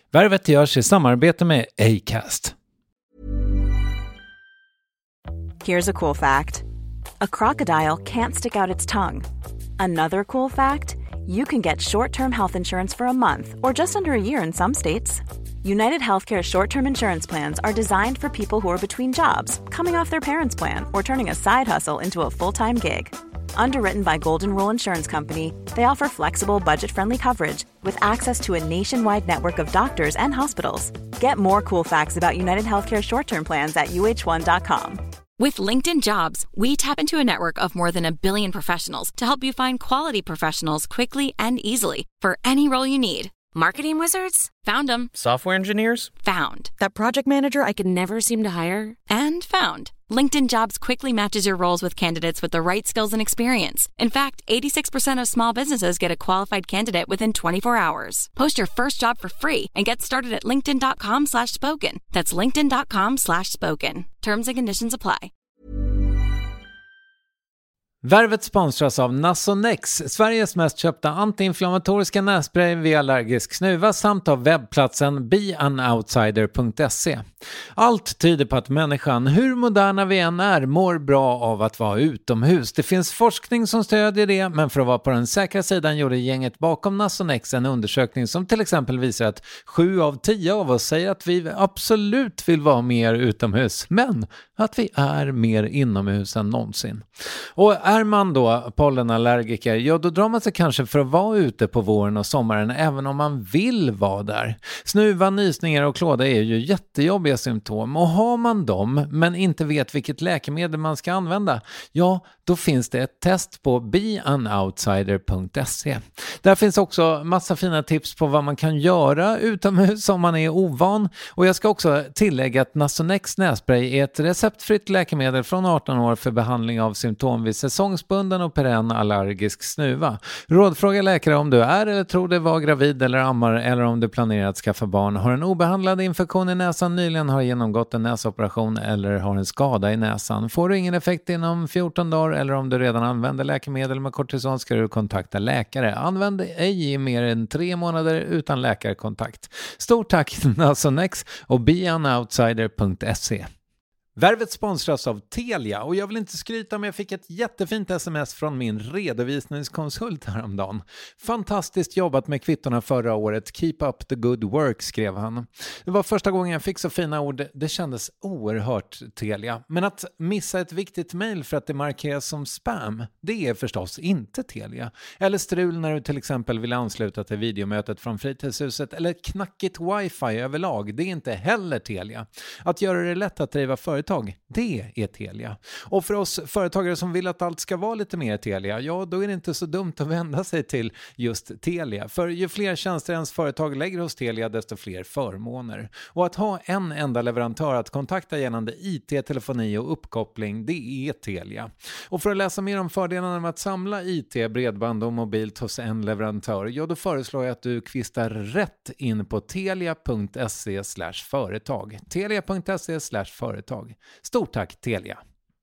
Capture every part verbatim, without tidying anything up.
Värvet görs i samarbete med Acast. Here's a cool fact. A crocodile can't stick out its tongue. Another cool fact, you can get short-term health insurance for a month or just under a year in some states. United Healthcare short-term insurance plans are designed for people who are between jobs, coming off their parents' plan, or turning a side hustle into a full-time gig. Underwritten by Golden Rule Insurance Company, they offer flexible, budget-friendly coverage with access to a nationwide network of doctors and hospitals. Get more cool facts about United Healthcare short-term plans at U H one dot com. With LinkedIn Jobs, we tap into a network of more than a billion professionals to help you find quality professionals quickly and easily for any role you need. Marketing wizards? Found them. Software engineers? Found. That project manager I could never seem to hire? And found. LinkedIn Jobs quickly matches your roles with candidates with the right skills and experience. In fact, eighty-six percent of small businesses get a qualified candidate within twenty-four hours. Post your first job for free and get started at linkedin.com slash spoken. That's linkedin.com slash spoken. Terms and conditions apply. Värvet sponsras av Nasonex, Sveriges mest köpta antiinflammatoriska nässpray vid allergisk snuva, samt av webbplatsen be an outsider punkt se. Allt tyder på att människan, hur moderna vi än är, mår bra av att vara utomhus. Det finns forskning som stödjer det, men för att vara på den säkra sidan gjorde gänget bakom Nasonex en undersökning som till exempel visar att sju av tio av oss säger att vi absolut vill vara mer utomhus, men att vi är mer inomhus än någonsin. Och är man då pollenallergiker, ja då drar man sig kanske för att vara ute på våren och sommaren även om man vill vara där. Snuva, nysningar och klåda är ju jättejobbiga symptom, och har man dem men inte vet vilket läkemedel man ska använda, ja då finns det ett test på be an outsider punkt se. Där finns också massa fina tips på vad man kan göra utomhus om man är ovan, och jag ska också tillägga att Nasonex nässpray är ett receptfritt läkemedel från arton år för behandling av symptom vid säsongsbunden och perenn allergisk snuva. Rådfråga läkare om du är eller tror dig vara gravid eller ammar, eller om du planerar att skaffa barn, har en obehandlad infektion i näsan, nyligen har genomgått en näsoperation eller har en skada i näsan. Får du ingen effekt inom fjorton dagar eller om du redan använder läkemedel med kortison ska du kontakta läkare. Använd ej i mer än tre månader utan läkarkontakt. Stort tack Nasonex och be an outsider punkt se. Värvet sponsras av Telia, och jag vill inte skryta, men jag fick ett jättefint sms från min redovisningskonsult häromdagen. Fantastiskt jobbat med kvittorna förra året. Keep up the good work, skrev han. Det var första gången jag fick så fina ord. Det kändes oerhört Telia. Men att missa ett viktigt mejl för att det markeras som spam, det är förstås inte Telia. Eller strul när du till exempel vill ansluta till videomötet från fritidshuset, eller knackigt wifi överlag, det är inte heller Telia. Att göra det lätt att driva företag, det är Telia. Och för oss företagare som vill att allt ska vara lite mer Telia, ja då är det inte så dumt att vända sig till just Telia. För ju fler tjänster ens företag lägger hos Telia, desto fler förmåner. Och att ha en enda leverantör att kontakta gällande I T, telefoni och uppkoppling, det är Telia. Och för att läsa mer om fördelarna med att samla I T, bredband och mobilt hos en leverantör, ja då föreslår jag att du kvistar rätt in på telia punkt se slash företag. telia punkt se slash företag. Stort tack Telia.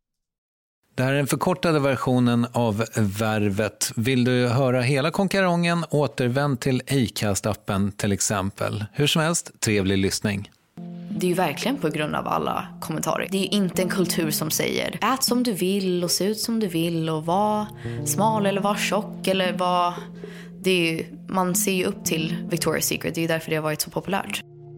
Det här är den förkortade versionen av Värvet. Vill du höra hela konkarongen, återvänd till Acast-appen till exempel. Hur som helst, trevlig lyssning. Det är ju verkligen på grund av alla kommentarer. Det är ju inte en kultur som säger ät som du vill och se ut som du vill och var smal eller var tjock eller var... Det är ju, man ser ju upp till Victoria's Secret, det är ju därför det har varit så populärt.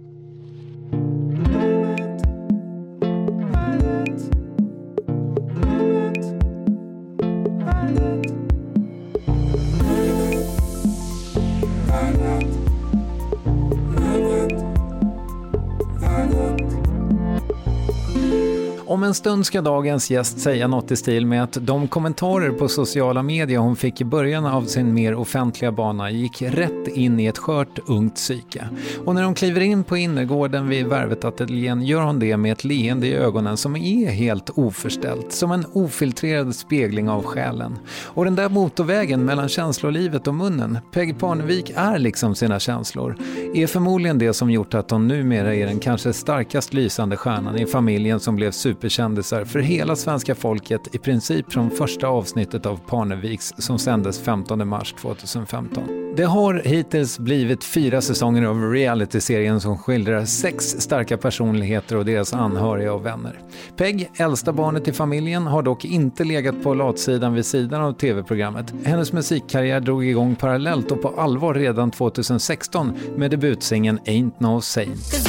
Om en stund ska dagens gäst säga något i stil med att de kommentarer på sociala medier hon fick i början av sin mer offentliga bana gick rätt in i ett skört ungt psyke. Och när hon kliver in på innergården vid Värvet-ateljén gör hon det med ett leende i ögonen som är helt oförställt, som en ofiltrerad spegling av själen. Och den där motorvägen mellan känslolivet och munnen, Peg Parnevik är liksom sina känslor, är förmodligen det som gjort att hon numera är den kanske starkast lysande stjärnan i familjen som blev super superkändisar för hela svenska folket i princip från första avsnittet av Parneviks som sändes femtonde mars tjugohundrafemton. Det har hittills blivit fyra säsonger av realityserien som skildrar sex starka personligheter och deras anhöriga och vänner. Peg, äldsta barnet i familjen, har dock inte legat på latsidan vid sidan av tv-programmet. Hennes musikkarriär drog igång parallellt och på allvar redan tjugohundrasexton med debutsingen Ain't No Saint.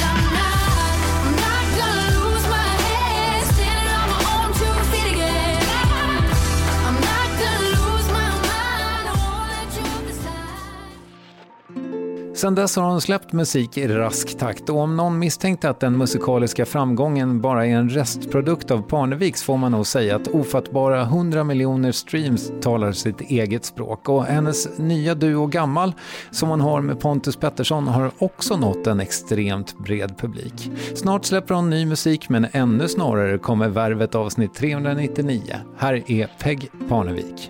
Sen dess har hon släppt musik i rask takt och om någon misstänkte att den musikaliska framgången bara är en restprodukt av Parneviks får man nog säga att ofattbara hundra miljoner streams talar sitt eget språk. Och hennes nya duo Gammal som hon har med Pontus Pettersson har också nått en extremt bred publik. Snart släpper hon ny musik men ännu snarare kommer Värvet avsnitt trehundranittionio. Här är Peg Parnevik.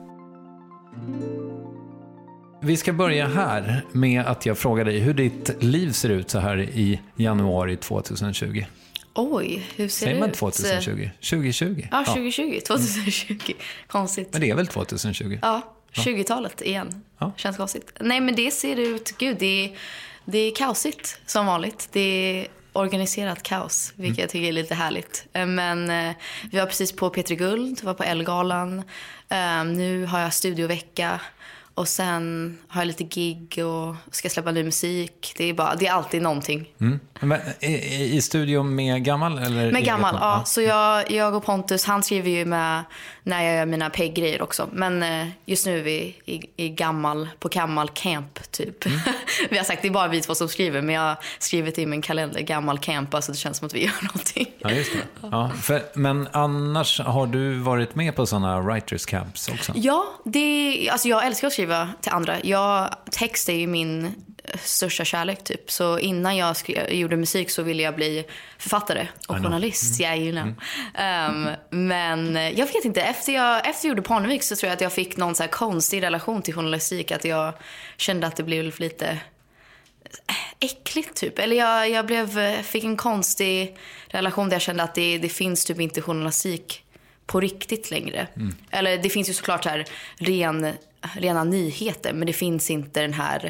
Vi ska börja här med att jag frågar dig hur ditt liv ser ut så här i januari tjugohundratjugo. Oj, hur ser Säger det man ut? tjugohundratjugo? tjugohundratjugo? Ja, tjugohundratjugo. tjugohundratjugo. Konstigt. Men det är väl tjugohundratjugo? Ja, tjugotalet igen. Ja. Känns konstigt. Nej, men det ser ut... Gud, det är, det är kaosigt som vanligt. Det är organiserat kaos, vilket mm. jag tycker är lite härligt. Men eh, vi var precis på Peter Guld, var på Ellegalan. Eh, nu har jag studiovecka. Och sen har jag lite gig och ska släppa ny musik. Det är, bara, det är alltid någonting. Mm. Men, i, I studion med Gammal? Eller med Gammal, ja. Så jag, jag och Pontus, han skriver ju med när jag gör mina Peg-grejer också. Men just nu är vi i, i Gammal, på Gammal Camp typ. Mm. Vi har sagt, det är bara vi två som skriver. Men jag har skrivit i min kalender Gammal Camp. Alltså det känns som att vi gör någonting. Ja, just det. Ja, för, men annars har du varit med på sådana writers camps också? Ja, det, alltså jag älskar att skriva till andra. Jag, text är ju min största kärlek typ. Så innan jag skrev, gjorde musik så ville jag bli författare och journalist. Mm. Yeah, you know. Mm. Um, men jag vet inte, efter jag, efter jag gjorde Parnevik så tror jag att jag fick någon så här konstig relation till journalistik. Att jag kände att det blev lite äckligt typ. Eller jag, jag blev, fick en konstig relation där jag kände att det, det finns typ inte journalistik på riktigt längre. Mm. Eller det finns ju såklart här ren, rena nyheter, men det finns inte den här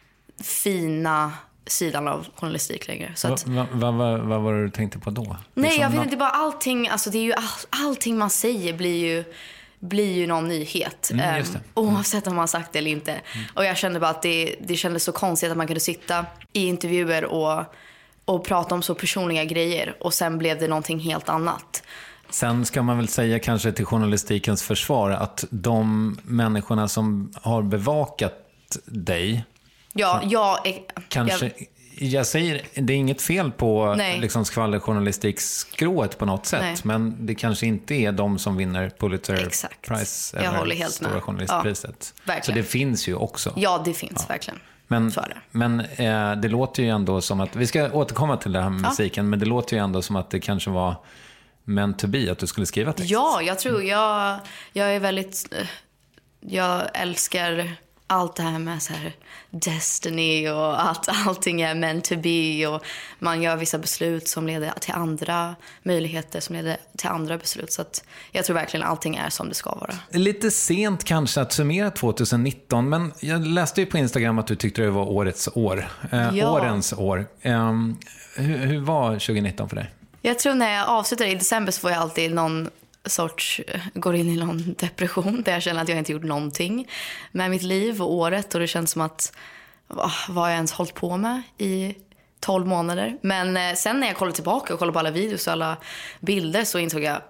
fina sidan av journalistik längre. Så att, vad va, va, va var det du tänkte på då? Nej, liksom jag vet man... inte, bara allting, alltså det är ju all, allting man säger blir ju blir ju någon nyhet. Mm, just det. Um, oavsett om man sagt det eller inte. Mm. Och jag kände bara att det, det kändes så konstigt att man kunde sitta i intervjuer och, och prata om så personliga grejer. Och sen blev det någonting helt annat. Sen ska man väl säga kanske till journalistikens försvar att de människorna som har bevakat dig... Ja, jag... är, kanske... Jag, Jag säger, det är inget fel på liksom skvallerjournalistikskrået på något sätt. Nej. Men det kanske inte är de som vinner Pulitzer Exakt. Prize jag eller håller helt Stora med. journalistpriset. Ja, så det finns ju också. Ja, det finns ja. verkligen. Men, men eh, det låter ju ändå som att, vi ska återkomma till det här med ja. musiken, men det låter ju ändå som att det kanske var meant to be att du skulle skriva text. Ja, jag tror, jag, jag är väldigt, jag älskar allt det här med så här destiny och att allting är meant to be och man gör vissa beslut som leder till andra möjligheter som leder till andra beslut. Så att jag tror verkligen allting är som det ska vara. Lite sent kanske att summera tjugonitton, men jag läste ju på Instagram att du tyckte det var årets år. Eh, ja. Årens år. Eh, hur, hur var tjugonitton för dig? Jag tror när jag avslutar i december så får jag alltid någon sorts, går in i någon depression där jag känner att jag inte gjort någonting med mitt liv och året och det känns som att vad jag ens hållit på med i tolv månader. Men sen när jag kollade tillbaka och kollade på alla videos och alla bilder så insåg jag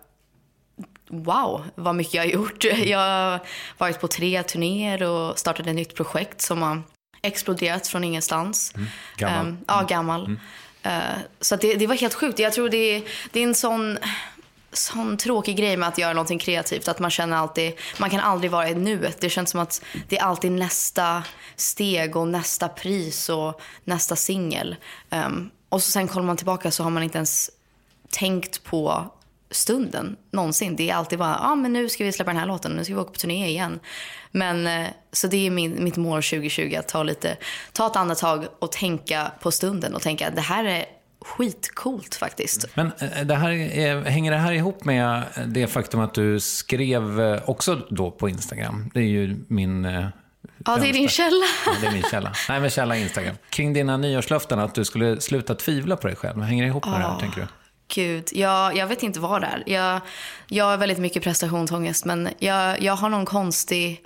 wow, vad mycket jag har gjort. Jag har varit på tre turnéer och startat ett nytt projekt som har exploderat från ingenstans. Mm. Gammal. Um, ja, gammal. Mm. Uh, så att det, det var helt sjukt. Jag tror det, det är en sån... sån tråkig grej med att göra någonting kreativt, att man känner alltid, man kan aldrig vara i nuet. Det känns som att det är alltid nästa steg och nästa pris och nästa singel. Um, och så sen kollar man tillbaka så har man inte ens tänkt på stunden någonsin. Det är alltid bara, ja ah, men nu ska vi släppa den här låten, nu ska vi åka på turné igen. Men uh, så det är min, mitt mål tjugo tjugo att ta lite, ta ett andetag och tänka på stunden och tänka att det här är skitcoolt faktiskt. Men det här är, hänger det här ihop med det faktum att du skrev också då på Instagram? Det är ju min... Ja, det är din källa. Ja, det är min källa. Nej, men källa Instagram. Kring dina nyårslöften att du skulle sluta tvivla på dig själv. Hänger det ihop med oh, det här, tänker du? Gud, jag, jag vet inte vad det är. Jag, jag har väldigt mycket prestationsångest, men jag, jag har någon konstig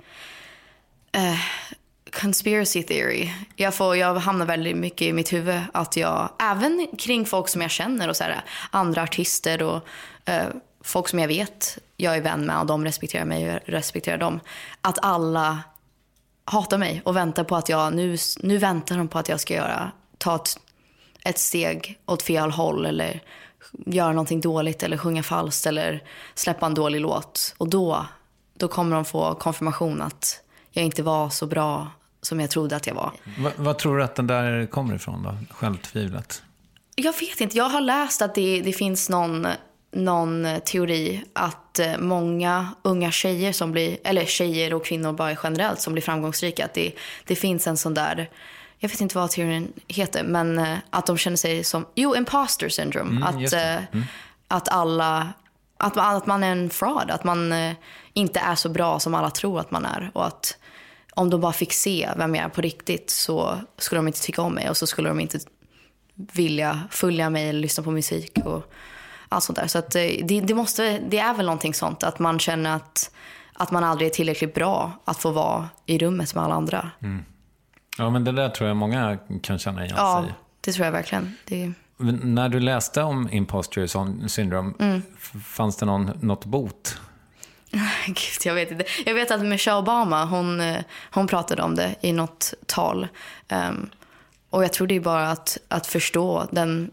eh, conspiracy theory. Jag, får, jag hamnar väldigt mycket i mitt huvud att jag, även kring folk som jag känner och så här, andra artister och eh, folk som jag vet jag är vän med och de respekterar mig och jag respekterar dem, att alla hatar mig och väntar på att jag nu, nu väntar de på att jag ska göra ta ett, ett steg åt fel håll eller göra någonting dåligt eller sjunga falskt eller släppa en dålig låt, och då då kommer de få konfirmation att jag inte var så bra som jag trodde att jag var. Va, vad tror du att den där kommer ifrån då? Självtvivlet? Jag vet inte, jag har läst att det, det finns någon någon teori att många unga tjejer som blir, eller tjejer och kvinnor bara generellt som blir framgångsrika, att det, det finns en sån där, jag vet inte vad teorin heter, men att de känner sig som, jo, imposter syndrome, mm, att, mm. att alla att man, att man är en fraud, att man inte är så bra som alla tror att man är, och att om de bara fick se vem jag är på riktigt så skulle de inte tycka om mig och så skulle de inte vilja följa mig eller lyssna på musik och allt sånt där. Så att det, det, måste, det är väl någonting sånt, att man känner att, att man aldrig är tillräckligt bra att få vara i rummet med alla andra. Mm. Ja, men det där tror jag många kan känna igen ja, sig. Ja, det tror jag verkligen. Det... När du läste om imposter syndrome, mm. fanns det någon, något bot? Gud, jag vet inte. Jag vet att Michelle Obama, hon, hon pratade om det i något tal. Um, och jag tror det är bara att, att förstå den...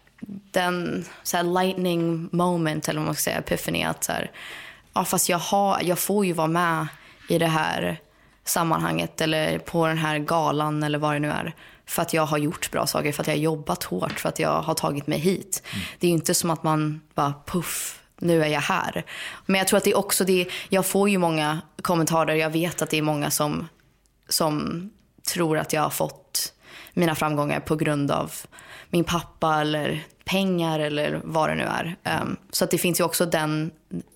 den så här lightning moment, eller vad man ska säga, epiphany, att så här, ja, fast jag, har, jag får ju vara med i det här sammanhanget eller på den här galan eller vad det nu är, för att jag har gjort bra saker, för att jag har jobbat hårt, för att jag har tagit mig hit. Mm. Det är ju inte som att man bara puff, nu är jag här. Men jag tror att det är också det, jag får ju många kommentarer, jag vet att det är många som som tror att jag har fått mina framgångar på grund av min pappa eller pengar eller vad det nu är. Um, så att det finns ju också den,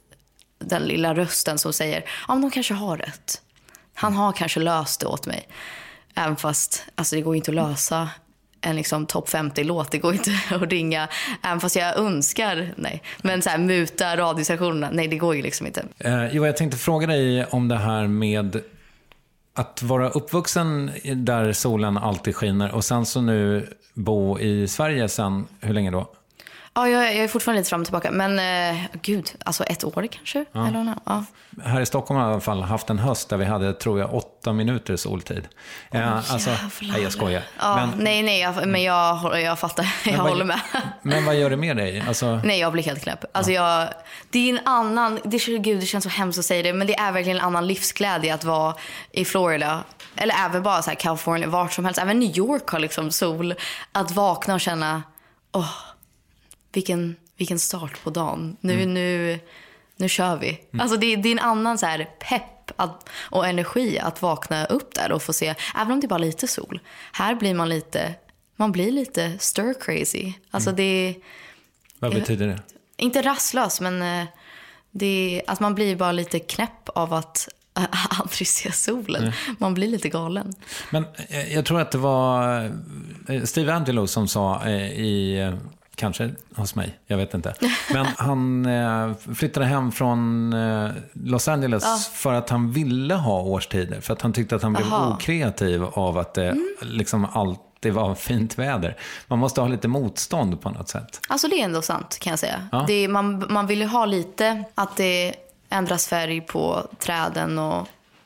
den lilla rösten som säger, ja, men de kanske har rätt. Han har kanske löst det åt mig. Även fast alltså, det går inte att lösa en liksom, topp femtio-låt. Det går inte att ringa, även fast jag önskar, nej. Men så här, muta radiostationerna, nej, det går ju liksom inte. Eh, jo, jag tänkte fråga dig om det här med att vara uppvuxen där solen alltid skiner och sen så nu bo i Sverige sen, hur länge då? Ja, jag, jag är fortfarande lite fram och tillbaka. Men eh, gud, alltså ett år kanske. Ja. Eller no. ja. Här i Stockholm har jag i alla fall haft en höst där vi hade, tror jag, åtta minuter soltid. Oh, eh, alltså, nej, jag skojar. Ja, men, nej, nej, jag, men jag, jag fattar. Jag vad, håller med. Men vad gör det med dig? Alltså... Nej, jag blir helt knäpp. Alltså, jag, det är en annan, det, gud, det känns så hemskt att säga det, men det är verkligen en annan livsglädje att vara i Florida. Eller även bara så här California, vart som helst. Även New York har liksom sol. Att vakna och känna, åh, oh, vilken, vilken start på dagen. Nu, mm. nu, nu kör vi. Mm. Alltså det, det är en annan så här pepp att, och energi att vakna upp där och få se, även om det är bara lite sol. Här blir man lite, man blir lite stir crazy. Alltså mm. det... Vad betyder det? Inte rastlös, men det, att man blir bara lite knäpp av att aldrig se solen. Mm. Man blir lite galen. Men jag tror att det var Steve Angelo som sa i, kanske hos mig, jag vet inte. Men han flyttade hem från Los Angeles ja. för att han ville ha årstider. För att han tyckte att han blev Aha. okreativ av att det mm. liksom allt det var fint väder. Man måste ha lite motstånd på något sätt. Alltså det är ändå sant, kan jag säga. Ja. Det är, man, man vill ju ha lite att det ändras färg på träden och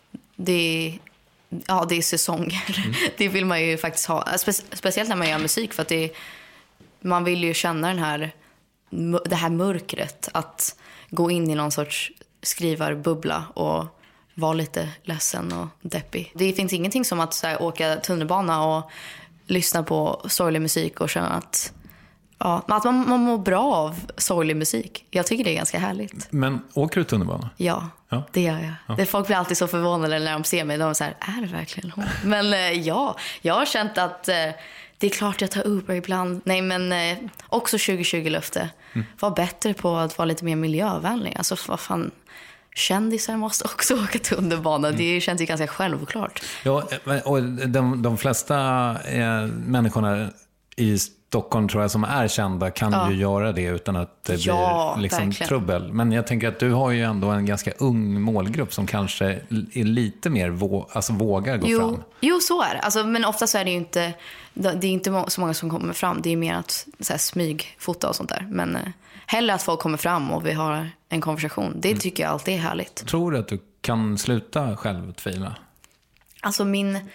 det, ja, det är säsonger. Mm. Det vill man ju faktiskt ha. Spe- speciellt när man gör musik, för att det, man vill ju känna den här, det här mörkret. Att gå in i någon sorts skrivarbubbla och vara lite ledsen och deppig. Det finns ingenting som att så här, åka tunnelbana och lyssna på sorglig musik och känna att Ja, att man, man mår bra av sorglig musik. Jag tycker det är ganska härligt. Men åker du tunnelbana? Ja, ja. Det gör jag. Ja. Det, folk blir alltid så förvånade när de ser mig. De är så här, är det verkligen hon? Men eh, ja, jag har känt att eh, det är klart jag tar Uber ibland. Nej, men eh, också tjugo tjugo-löfte. Mm. Var bättre på att vara lite mer miljövänlig. Alltså vad fan, kändisar måste också åka tunnelbana. Mm. Det känns ju ganska självklart. Ja, och de, de flesta eh, människorna i Stockholm tror jag som är kända kan ja. ju göra det utan att det ja, blir liksom trubbel. Men jag tänker att du har ju ändå en ganska ung målgrupp som kanske är lite mer vå- alltså vågar gå jo, fram. Jo, så är det. Alltså, men ofta så är det ju inte, det är inte så många som kommer fram. Det är mer att så här, smygfota och sånt där. Men eh, hellre att folk kommer fram och vi har en konversation. Det mm. tycker jag alltid är härligt. Tror du att du kan sluta själv tvivla? Alltså min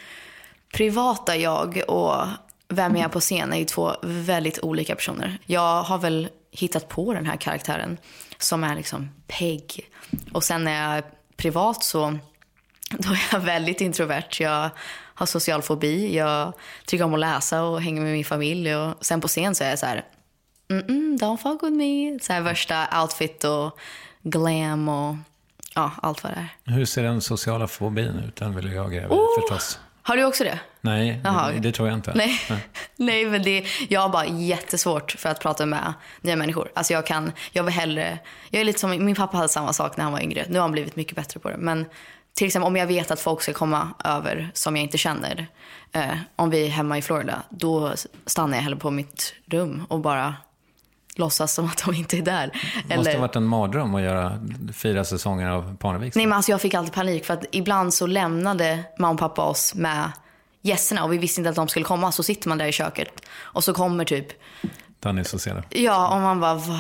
privata jag och vem jag är på scen är ju två väldigt olika personer. Jag har väl hittat på den här karaktären som är liksom Peg. Och sen när jag är privat så då är jag väldigt introvert. Jag har social fobi. Jag tycker om att läsa och hänga med min familj. Och sen på scen så är jag så här, Mm-mm, don't fuck with me. Så här värsta outfit och glam och ja, allt vad det är. Hur ser den sociala fobin ut? Den vill jag gräva oh! förstås. Har du också det? Nej, det, det tror jag inte. Nej, Nej. Nej men det, jag har bara jättesvårt för att prata med nya människor. Alltså jag kan, jag vill hellre, jag är lite som, min pappa hade samma sak när han var yngre. Nu har han blivit mycket bättre på det. Men till exempel om jag vet att folk ska komma över som jag inte känner. Eh, om vi är hemma i Florida, då stannar jag hellre på mitt rum och bara låtsas som att de inte är där. Det måste ha varit en mardröm att göra fyra säsonger av Parneviks. Nej, men alltså jag fick alltid panik för att ibland så lämnade mamma och pappa oss med gästerna och vi visste inte att de skulle komma. Så sitter man där i köket och så kommer typ Danny Saucedo. Ja, och man bara, vad,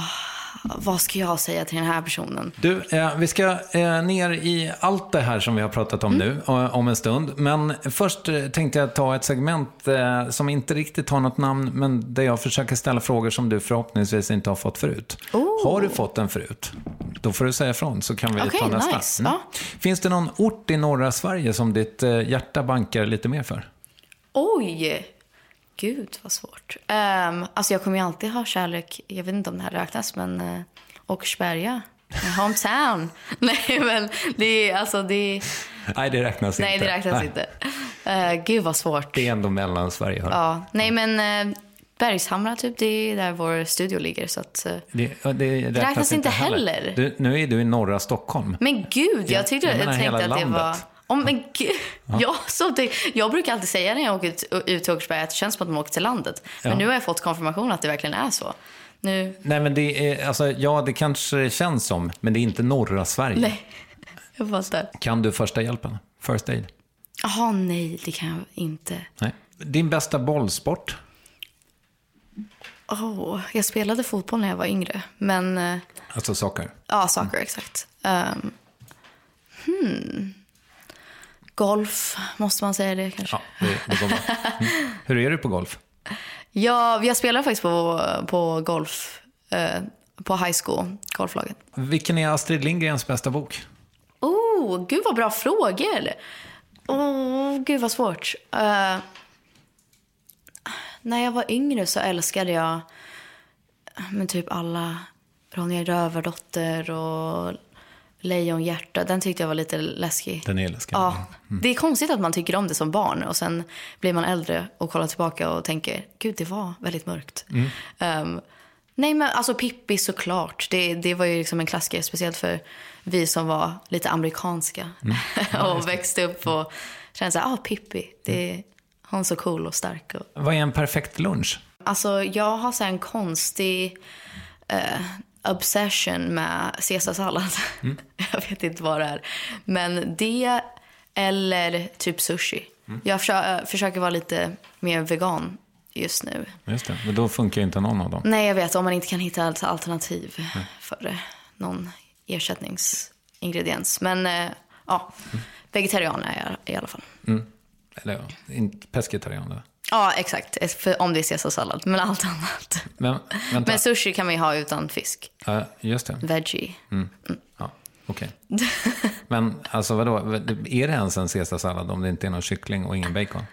vad ska jag säga till den här personen? Du, eh, vi ska eh, ner i allt det här som vi har pratat om mm. nu eh, om en stund. Men först eh, tänkte jag ta ett segment eh, som inte riktigt har något namn, men där jag försöker ställa frågor som du förhoppningsvis inte har fått förut. Oh. Har du fått den förut? Då får du säga ifrån så kan vi okay, ta nästa. Nice. Mm. Ja. Finns det någon ort i norra Sverige som ditt eh, hjärta bankar lite mer för? Oj! Gud, vad svårt. Um, alltså jag kommer ju alltid ha kärlek. Jag vet inte om det här räknas, men uh, Åkersberga, hometown. Nej, men det är alltså det. Nej, det räknas nej, inte. Nej, det räknas nej. inte. Uh, gud, vad svårt. Det är ändå mellan Sverige. Hör. Ja, nej, men uh, Bergshamra typ, det är där vår studio ligger, så att uh, det, det, det räknas, räknas inte heller. heller. Du, nu är du i norra Stockholm. Men gud, jag tyckte jag, jag tänkte att landet. det var. Oh, men gud. Ja. Ja, så det, jag brukar alltid säga när jag åker ut, ut till Åkersberga att det känns som att de åker till landet. Men ja. nu har jag fått konfirmation att det verkligen är så. Nu... Nej, men det är, alltså, ja, det kanske känns som, men det är inte norra Sverige. Nej, jag fattar. Kan du första hjälpen? First aid? Jaha, nej, det kan jag inte. Nej. Din bästa bollsport? Oh, jag spelade fotboll när jag var yngre, men... Alltså soccer? Ja, soccer, mm. exakt. Um, hmm... Golf, måste man säga det kanske? Ja, det, det går bra. Mm. Hur är du på golf? Ja, jag spelar faktiskt på, på golf, eh, på high school, golflaget. Vilken är Astrid Lindgrens bästa bok? Oh, gud vad bra frågor. Oh, gud vad svårt. Uh, när jag var yngre så älskade jag men typ alla Ronja Rövardotter och Lejonhjärta, den tyckte jag var lite läskig. Den är läskig. Ja, mm. Det är konstigt att man tycker om det som barn och sen blir man äldre och kollar tillbaka och tänker, gud det var väldigt mörkt. Mm. Um, nej men alltså Pippi såklart, det, det var ju liksom en klassiker, speciellt för vi som var lite amerikanska mm. ja, och växte upp och kände såhär, ah Pippi, det är, hon är så cool och stark. Och... Vad är en perfekt lunch? Alltså jag har så här en konstig... Uh, obsession med caesarsallad. Mm. Jag vet inte vad det är. Men det eller typ sushi. Mm. Jag försöker, försöker vara lite mer vegan just nu. Just det, men då funkar inte någon av dem. Nej, jag vet. Om man inte kan hitta ett alternativ mm. för någon ersättningsingrediens. Men äh, ja, mm. vegetarian är jag i alla fall. Mm. Eller ja, inte pescetarian då. Ja, exakt. För om det är caesarsallad. Men allt annat. Men, men sushi kan man ju ha utan fisk. Ja, just det. Veggie. Mm. Mm. Ja, okej. Okay. Men alltså vadå? Är det ens en caesarsallad om det inte är någon kyckling och ingen bacon?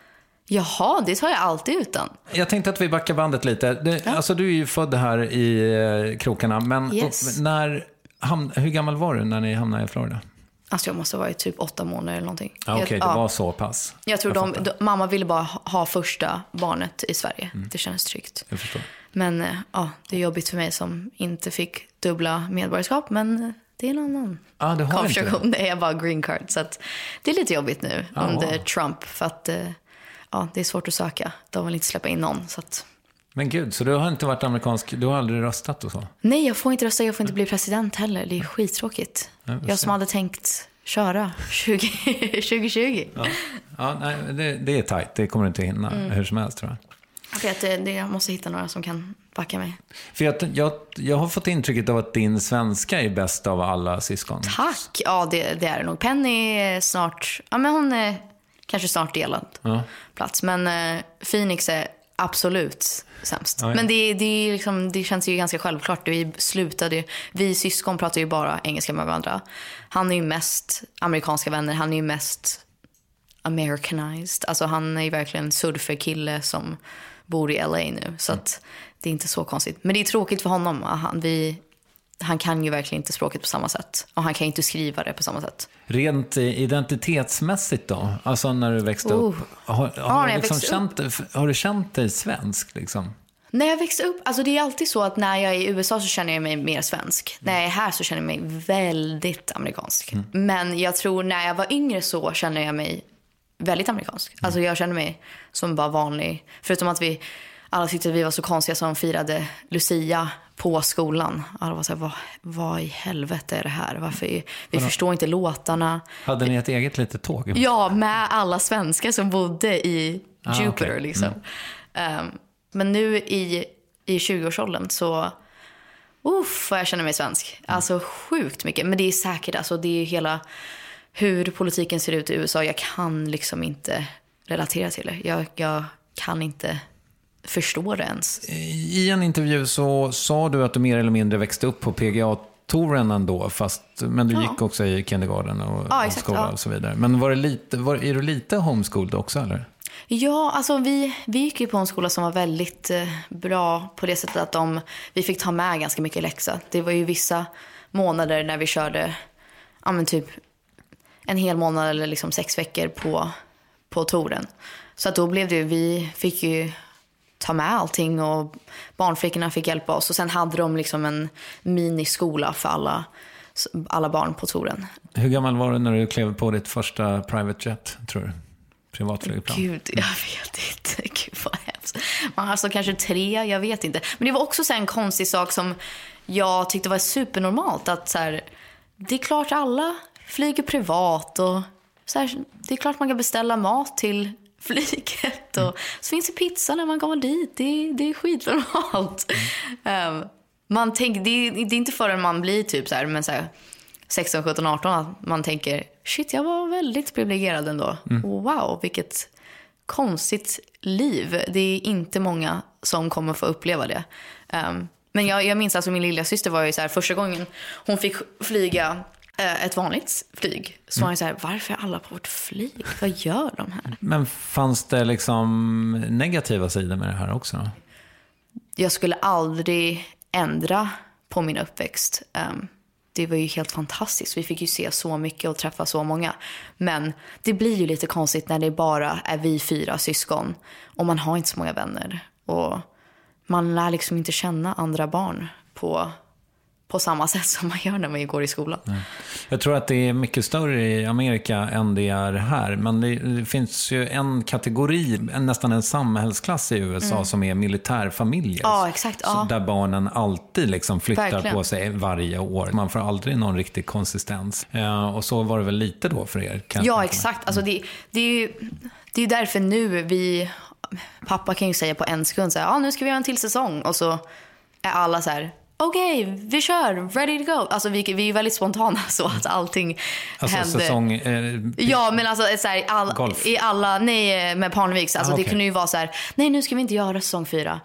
Jaha, det tar jag alltid utan. Jag tänkte att vi backar bandet lite. Du, ja. Alltså, du är ju född här i eh, krokarna. Men yes. när, ham, hur gammal var du när ni hamnade i Florida? Alltså jag måste ha varit typ åtta månader eller någonting. Ah, Okej, okay, det ja. var så pass. Jag tror jag de, de, mamma ville bara ha första barnet i Sverige. Mm. Det känns tryggt. Jag förstår. Men ja, det är jobbigt för mig som inte fick dubbla medborgarskap. Men det är en annan ah, det har konversation. Det är bara green card. Så att det är lite jobbigt nu ah, under wow. Trump. För att ja, det är svårt att söka. De vill inte släppa in någon. Så att... Men gud, så du har inte varit amerikansk, du har aldrig röstat och så? Nej, jag får inte rösta, jag får inte bli president heller. Det är skittråkigt. Jag, jag som hade tänkt köra tjugo tjugo. Ja, ja nej, det, det är tajt, det kommer inte hinna mm. hur som helst tror jag. Jag vet, det, det, jag måste hitta några som kan backa mig. För jag, jag, jag har fått intrycket av att din svenska är bäst av alla syskon. Tack, ja det, det är det nog. Penny är snart, ja men hon är kanske snart delad ja. plats. Men uh, Phoenix är absolut sämst. Ja, ja. Men det, det, liksom, det känns ju ganska självklart. Vi slutade, vi syskon pratar ju bara engelska med varandra. Han är ju mest amerikanska vänner. Han är ju mest Americanized. Alltså han är ju verkligen surferkille som bor i L A nu. Så mm. att det är inte så konstigt. Men det är tråkigt för honom. Han, vi, han kan ju verkligen inte språket på samma sätt. Och han kan inte skriva det på samma sätt. Rent identitetsmässigt då? Alltså när du växte oh. upp. Har, har, ja, du liksom känt, upp. har du känt dig svensk liksom? När jag växte upp, alltså det är alltid så att när jag är i U S A så känner jag mig mer svensk. Mm. När jag är här så känner jag mig väldigt amerikansk. Mm. Men jag tror när jag var yngre så känner jag mig väldigt amerikansk. Mm. Alltså jag känner mig som bara vanlig. Förutom att vi alla tyckte att vi var så konstiga som firade Lucia på skolan. Alla var så här, vad, vad i helvete är det här? Varför? Vi Vadå? förstår inte låtarna. Hade ni ett eget litet tåg? Ja, med alla svenskar som bodde i ah, Jupiter okay. liksom. Mm. Um, men nu i, i tjugoårsåldern så uff, jag känner mig svensk. Mm. Alltså sjukt mycket. Men det är säkert, alltså det är hela hur politiken ser ut i U S A. Jag kan liksom inte relatera till det. Jag, jag kan inte förstå det ens. I en intervju så sa du att du mer eller mindre växte upp på P G A-touren ändå, fast, men du ja. gick också i kindergarten och ja, exakt, skola ja. och så vidare. Men var det lite, var, är du lite homeschooled också eller? Ja, alltså vi, vi gick ju på en skola som var väldigt eh, bra på det sättet att de, vi fick ta med ganska mycket läxa. Det var ju vissa månader när vi körde ja, men typ en hel månad eller liksom sex veckor på, på touren. Så att då blev det, vi fick ju ta med allting och barnflickorna fick hjälpa oss. Och sen hade de liksom en miniskola för alla, alla barn på touren. Hur gammal var du när du klev på ditt första private jet, tror du? Privatflygplan? Gud, jag vet inte. Gud vad hemskt. Man har alltså kanske tre, jag vet inte. Men det var också så en konstig sak som jag tyckte var supernormalt. Att så här, det är klart alla flyger privat och så här, det är klart man kan beställa mat till flyget och mm. så finns det pizza när man kommer dit. Det, det är skitnormalt. Mm. Um, man tänker, det, det är inte förrän man blir typ så här, men så här sexton, sjutton, arton att man tänker shit, jag var väldigt privilegierad ändå. Mm. Wow, vilket konstigt liv. Det är inte många som kommer få uppleva det. Um, men jag, jag minns alltså min lilla syster var ju så här, första gången hon fick flyga ett vanligt flyg. Så var jag så här, varför är alla på vårt flyg? Vad gör de här? Men fanns det liksom negativa sidor med det här också då? Jag skulle aldrig ändra på min uppväxt. Um, det var ju helt fantastiskt. Vi fick ju se så mycket och träffa så många. Men det blir ju lite konstigt när det bara är vi fyra syskon. Och man har inte så många vänner. Och man lär liksom inte känna andra barn på... på samma sätt som man gör när man går i skolan. Nej. Jag tror att det är mycket större i Amerika än det är här. Men det, det finns ju en kategori, en, nästan en samhällsklass i U S A mm. som är militärfamiljer. Ja, exakt. Ja. Där barnen alltid liksom flyttar Verkligen. på sig varje år. Man får aldrig någon riktig konsistens. Ja, och så var det väl lite då för er? Kan ja, exakt. Alltså det, det är ju det är därför nu vi... Pappa kan ju säga på en sekund så här, ah, nu ska vi göra en till säsong. Och så är alla så här... Okej, okay, vi kör, ready to go. Alltså vi, vi är väldigt spontana så att allting alltså, händer. Säsong, eh, ja, men alltså så här, all, i alla, nej med Parneviks, alltså ah, okay. Det kunde ju vara så här, nej nu ska vi inte göra säsong fyra.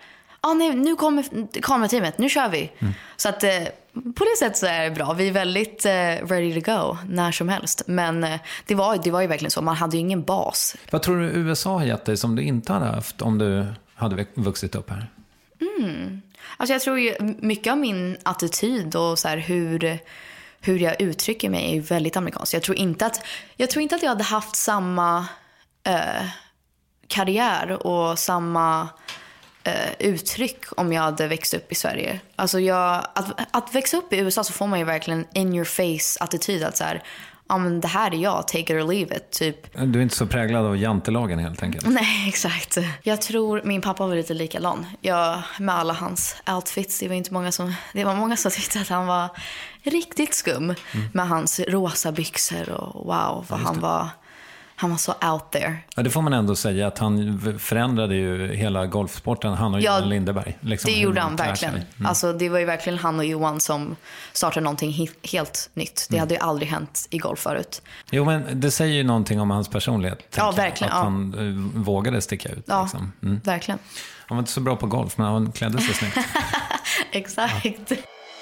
ah, nej, nu kommer kamerateamet, nu kör vi. Mm. Så att eh, på det sättet så är det bra. Vi är väldigt eh, ready to go när som helst. Men eh, det, var, det var ju verkligen så. Man hade ju ingen bas. Vad tror du U S A har gett dig som du inte hade haft om du hade vuxit upp här? Mm. Alltså jag tror ju mycket av min attityd och så här hur, hur jag uttrycker mig är ju väldigt amerikanskt. Jag tror inte att jag, tror inte att jag hade haft samma eh, karriär och samma eh, uttryck om jag hade växt upp i Sverige. Alltså jag, att, att växa upp i U S A så får man ju verkligen in your face attityd att så här, ja men det här är jag, take it or leave it typ. Du är inte så präglad av jantelagen helt enkelt. Nej, exakt. Jag tror min pappa var lite likadan. Jag, med alla hans outfits, det var inte många som, det var många som tyckte att han var riktigt skum mm. med hans rosa byxor och wow, vad han var. Han var så out there. Ja, det får man ändå säga att han förändrade ju hela golfsporten, han och ja, Johan Lindeberg. Liksom, det gjorde han verkligen. Mm. Alltså, det var ju verkligen han och Johan som startade någonting he- helt nytt. Det mm. hade ju aldrig hänt i golf förut. Jo, men det säger ju någonting om hans personlighet. Ja, verkligen. Att ja. han uh, vågade sticka ut. Ja, liksom. mm. verkligen. Han var inte så bra på golf, men han klädde sig snyggt. Exakt. Ja.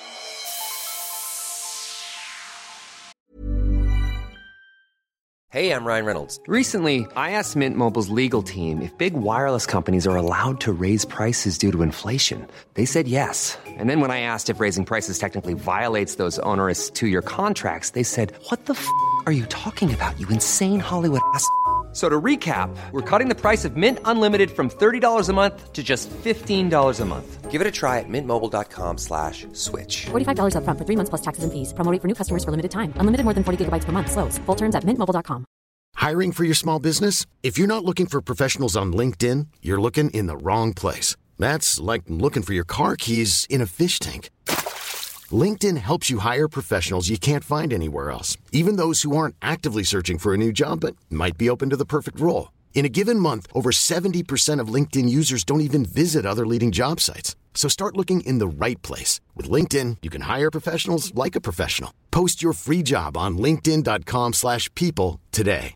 Hey, I'm Ryan Reynolds. Recently, I asked Mint Mobile's legal team if big wireless companies are allowed to raise prices due to inflation. They said yes. And then when I asked if raising prices technically violates those onerous two-year contracts, they said, what the f*** are you talking about, you insane Hollywood ass f- So to recap, we're cutting the price of Mint Unlimited from thirty dollars a month to just fifteen dollars a month. Give it a try at mintmobile.com slash switch. forty-five dollars up front for three months plus taxes and fees. Promo rate for new customers for limited time. Unlimited more than forty gigabytes per month. Slows full terms at mint mobile dot com. Hiring for your small business? If you're not looking for professionals on LinkedIn, you're looking in the wrong place. That's like looking for your car keys in a fish tank. LinkedIn helps you hire professionals you can't find anywhere else, even those who aren't actively searching for a new job but might be open to the perfect role. In a given month, over seventy percent of LinkedIn users don't even visit other leading job sites. So start looking in the right place. With LinkedIn, you can hire professionals like a professional. Post your free job on linkedin dot com slash people today.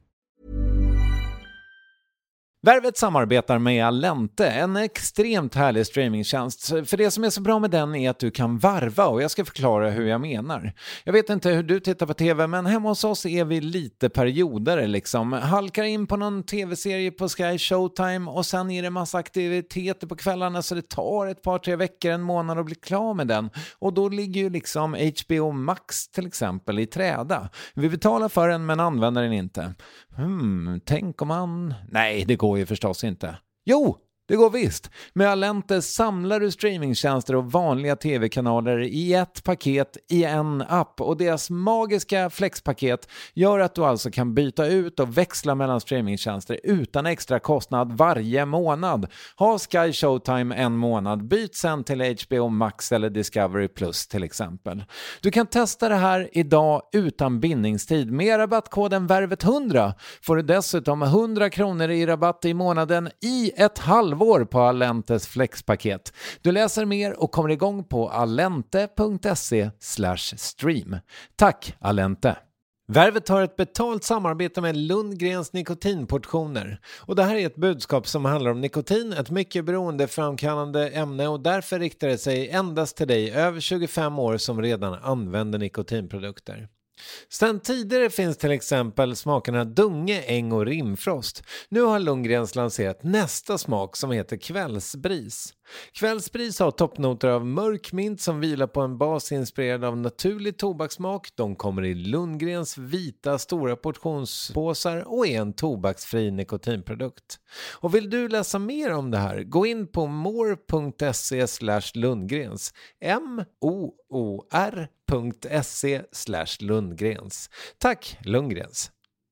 Värvet samarbetar med Allente, en extremt härlig streamingtjänst. För det som är så bra med den är att du kan varva, och jag ska förklara hur jag menar. Jag vet inte hur du tittar på tv, men hemma hos oss är vi lite perioder liksom. Halkar in på någon tv-serie på Sky Showtime och sen är det massa aktiviteter på kvällarna, så det tar ett par, tre veckor, en månad att bli klar med den. Och då ligger ju liksom H B O Max till exempel i träda. Vi betalar för den men använder den inte. Hmm, tänk om man... Nej, det går ju förstås inte. Jo, det går visst. Med Allente samlar du streamingtjänster och vanliga tv-kanaler i ett paket i en app. Och deras magiska flexpaket gör att du alltså kan byta ut och växla mellan streamingtjänster utan extra kostnad varje månad. Ha Sky Showtime en månad, byt sen till H B O Max eller Discovery Plus till exempel. Du kan testa det här idag utan bindningstid. Med rabattkoden värvet hundra får du dessutom hundra kronor i rabatt i månaden i ett halvår på Allentes flexpaket. Du läser mer och kommer igång på allente punkt se slash stream. Tack Allente! Värvet har ett betalt samarbete med Lundgrens nikotinportioner. Och det här är ett budskap som handlar om nikotin, ett mycket beroendeframkallande ämne, och därför riktar det sig endast till dig över tjugofem år som redan använder nikotinprodukter. Sen tidigare finns till exempel smakerna Dunge, Äng och Rimfrost. Nu har Lundgrens lanserat nästa smak som heter Kvällsbris. Kvällsbris har toppnoter av mörk mint som vilar på en bas inspirerad av naturlig tobakssmak. De kommer i Lundgrens vita stora portionspåsar och är en tobaksfri nikotinprodukt. Och vill du läsa mer om det här, gå in på more punkt se slash Lundgrens. M-O-O-R punkt se slash Lundgrens. Tack Lundgrens!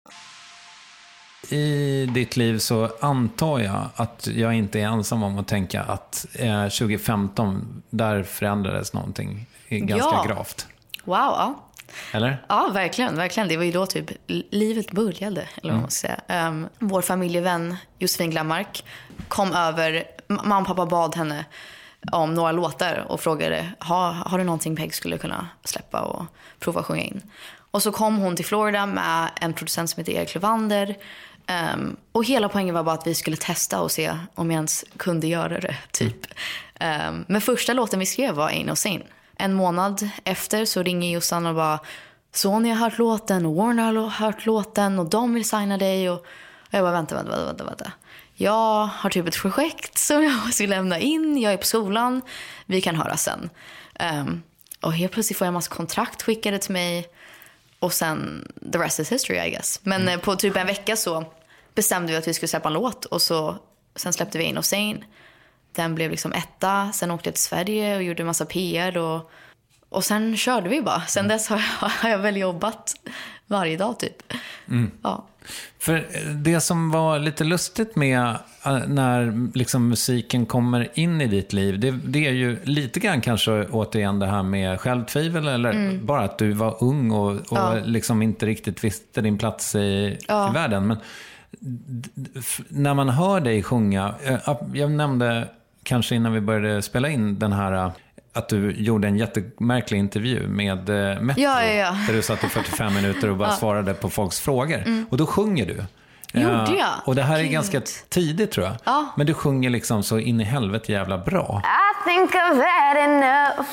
I ditt liv så antar jag att jag inte är ensam om att tänka att eh, tjugo femton där förändrades någonting ganska ja. gravt. Wow, ja. Eller? Ja, verkligen, verkligen. Det var ju då typ livet började, eller vad man ska säga. Um, vår familjevän Josefin Glammark kom över, mamma och pappa bad henne om några låtar och frågade, ha, har du någonting Peg skulle kunna släppa och prova sjunga in? Och så kom hon till Florida med en producent som heter Erik Levander. Um, och hela poängen var bara att vi skulle testa och se om jag ens kunde göra det, typ. Um, men första låten vi skrev var Ain't No Sin. En månad efter så ringer Jossan och bara, Sony har hört låten och Warner har hört låten och de vill signa dig. Och jag bara, vänta, vänta, vänta, vänta. Jag har typ ett projekt som jag ska lämna in. Jag är på skolan. Vi kan höra sen. Um, och helt plötsligt får jag en massa kontrakt skickade till mig. Och sen, the rest is history, I guess. Men mm. på typ en vecka så bestämde vi att vi skulle släppa en låt. Och så, sen släppte vi Ain't No Sin. Den blev liksom etta. Sen åkte jag till Sverige och gjorde en massa P R. Och, och sen körde vi bara. Sen dess har jag, har jag väl jobbat varje dag typ. Mm. Ja. För det som var lite lustigt med när liksom musiken kommer in i ditt liv, det, det är ju lite grann kanske återigen det här med självtvivel eller mm. bara att du var ung och, och ja. liksom inte riktigt visste din plats i, ja. i världen. Men när man hör dig sjunga, jag nämnde kanske innan vi började spela in den här att du gjorde en jättemärklig intervju med Metro, ja, ja, ja. där du satt i fyrtiofem minuter och bara ja. svarade på folks frågor. Mm. Och då sjunger du. Gjorde jag? Och det här Gud. är ganska tidigt tror jag. Ja. Men du sjunger liksom så in i helvete jävla bra. I think I've had enough.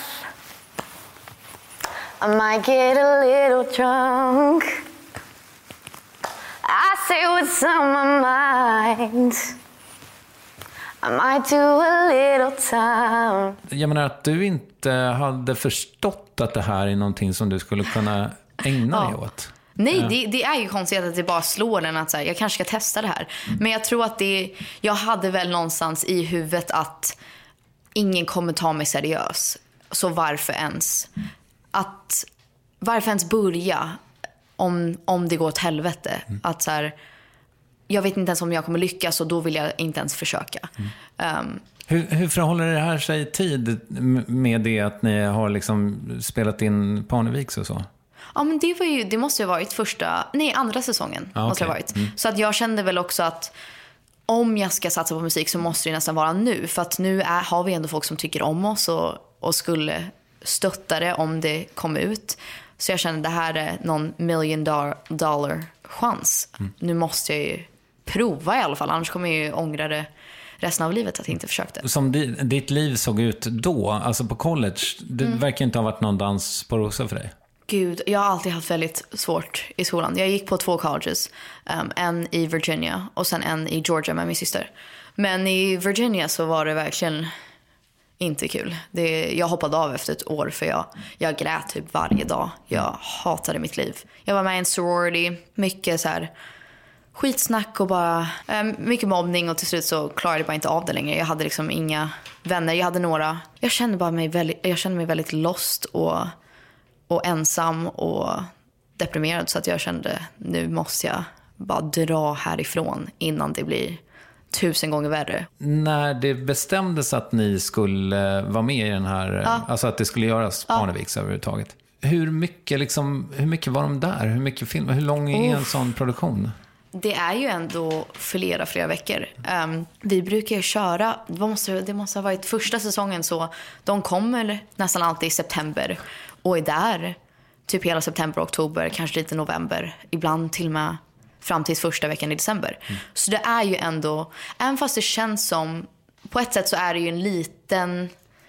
I might get a little drunk. I say what's on my mind. I might do a little time. Jag menar att du inte hade förstått att det här är någonting som du skulle kunna ägna ja. dig åt. Nej, ja. det, det är ju konstigt att det bara slår den att så här, jag kanske ska testa det här. Mm. Men jag tror att det, jag hade väl någonstans i huvudet att ingen kommer ta mig seriös. Så varför ens? Att, varför ens börja om, om det går åt helvete? Mm. Att så här, jag vet inte ens om jag kommer lyckas och då vill jag inte ens försöka. Mm. Um, hur, hur förhåller det här sig i tid med det att ni har liksom spelat in Parneviks och så? Ja, men det var ju, det måste ju ha varit första, nej andra säsongen ah, måste okay. ha varit. Mm. Så att jag kände väl också att om jag ska satsa på musik så måste det nästan vara nu. För att nu är, har vi ändå folk som tycker om oss och, och skulle stötta det om det kom ut. Så jag kände det här är någon million dollar chans. Mm. Nu måste jag ju prova i alla fall, annars kommer jag ju ångra det resten av livet att jag inte försökte. Som di, ditt liv såg ut då, alltså på college, det mm. verkar inte ha varit någon dans på rosor för dig. Gud, jag har alltid haft väldigt svårt i skolan. Jag gick på två colleges, um, en i Virginia och sen en i Georgia med min syster. Men i Virginia så var det verkligen inte kul. Det, jag hoppade av efter ett år för jag, jag grät typ varje dag. Jag hatade mitt liv. Jag var med i en sorority, mycket så här skitsnack och bara eh, mycket mobbning och till slut så klarade jag bara inte av det längre. Jag hade liksom inga vänner. Jag hade några. Jag kände bara mig väldigt, jag kände mig väldigt lost och, och ensam och deprimerad så att jag kände nu måste jag bara dra härifrån innan det blir tusen gånger värre. När det bestämdes att ni skulle vara med i den här, ja. alltså att det skulle göras Parneviks ja. överhuvudtaget. Hur mycket liksom, hur mycket var de där? Hur mycket film? Hur lång är oh. en sån produktion? Det är ju ändå flera, flera veckor. Um, vi brukar ju köra, det måste, det måste ha varit första säsongen så, de kommer nästan alltid i september och är där typ hela september, oktober, kanske lite november, ibland till och med fram till första veckan i december. Mm. Så det är ju ändå, även fast det känns som, på ett sätt så är det ju en liten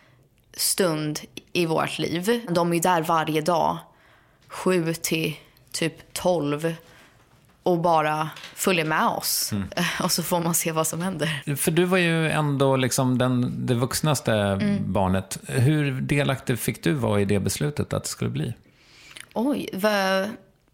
stund i vårt liv. De är ju där varje dag, sju till typ tolv och bara följer med oss. Mm. Och så får man se vad som händer. För du var ju ändå liksom den, det vuxnaste mm. barnet. Hur delaktig fick du vara i det beslutet att det skulle bli? Oj, vad...